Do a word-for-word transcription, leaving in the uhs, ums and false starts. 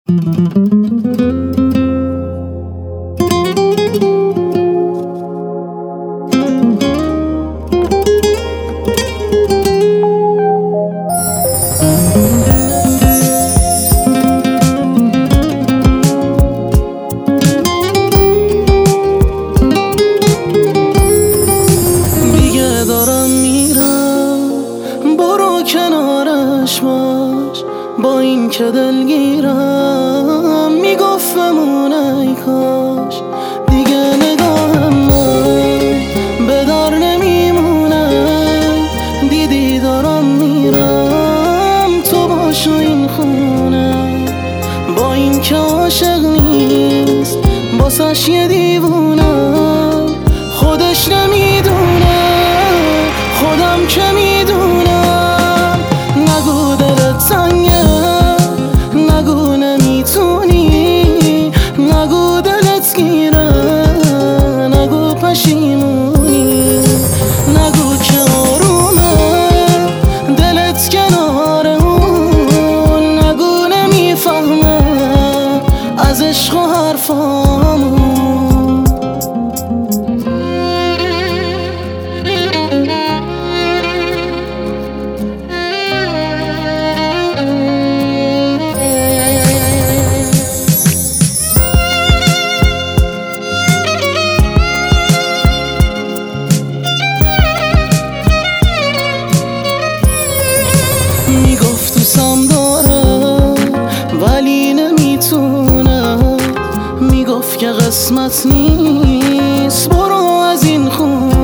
کنارش باش، با این که دلگیرم میگفت بمونه ای کاش. دیگه نگاهم من به در نمیمونه، دیدی دارم میرم تو باش و این خونه. با این که عاشق نیست باسش یه دیوونه، خودش نمیدونه خودم که میدونم. نگو دلت سنگه، نگو نمیتونی، نگو دلت گیره، نگو پشیمونی، نگو که آرومه دلت کنار اون، نگو نمیفهمه از عشق و حرفامون. میگفت دوستم داره ولی نمیتونه، میگفت که قسمت نیست برو از این خونه.